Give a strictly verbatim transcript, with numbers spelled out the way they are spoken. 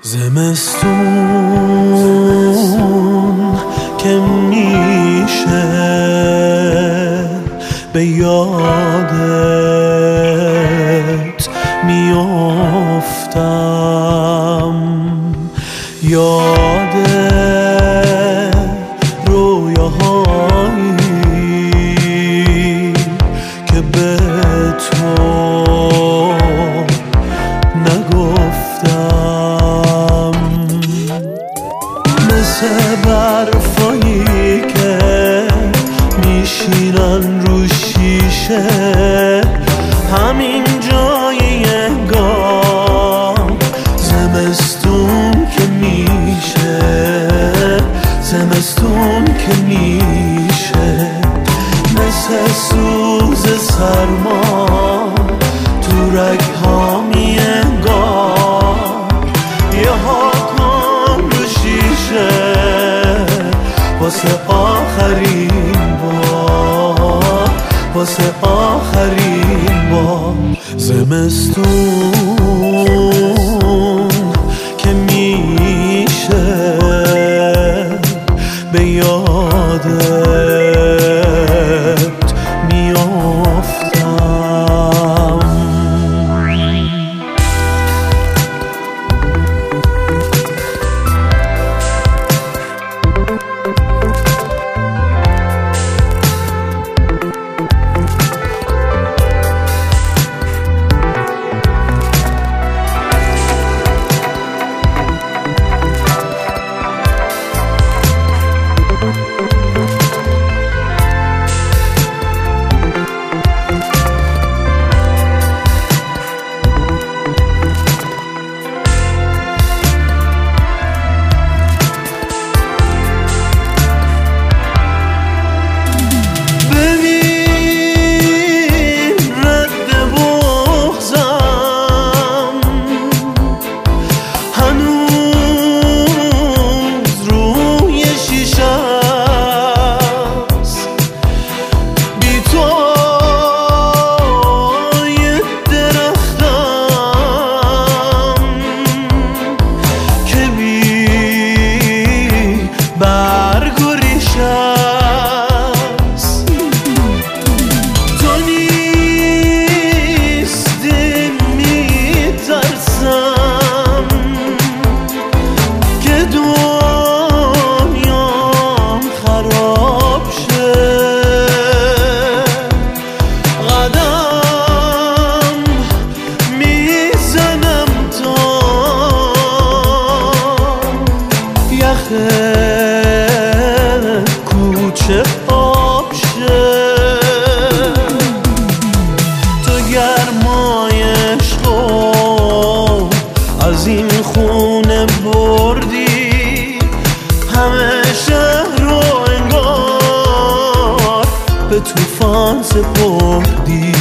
زمستون که میشه به یادت میافتم، یاد رویاهایی که به تو نگفتم، مثل برفایی که میشینن رو شیشه همین جای انگار. زمستون که میشه، زمستون که میشه مثل سوز سرما تو رگ‌ها میانگار. یه ها کن رو شیشه واسه آخرین بار، واسه آخرین بار. زمستون که میشه به یادت میافتم. کوچه آب شه تو گرمای عشقو از این خونه بردی، همه شهر رو انگار به طوفان سپردی.